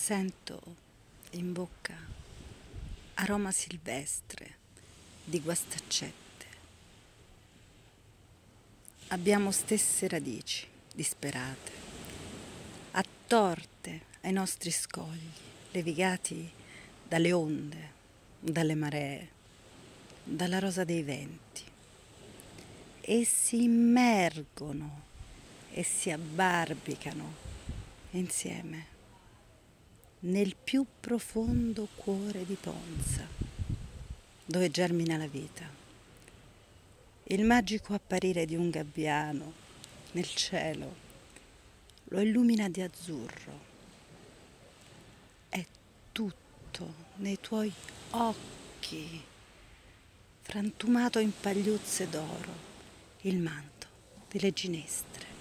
Sento in bocca aroma silvestre di guastaccette. Abbiamo stesse radici disperate, attorte ai nostri scogli, levigati dalle onde, dalle maree, dalla rosa dei venti, e si immergono e si abbarbicano insieme nel più profondo cuore di Ponza, dove germina la vita. Il magico apparire di un gabbiano nel cielo lo illumina di azzurro. È tutto nei tuoi occhi, frantumato in pagliuzze d'oro, il manto delle ginestre.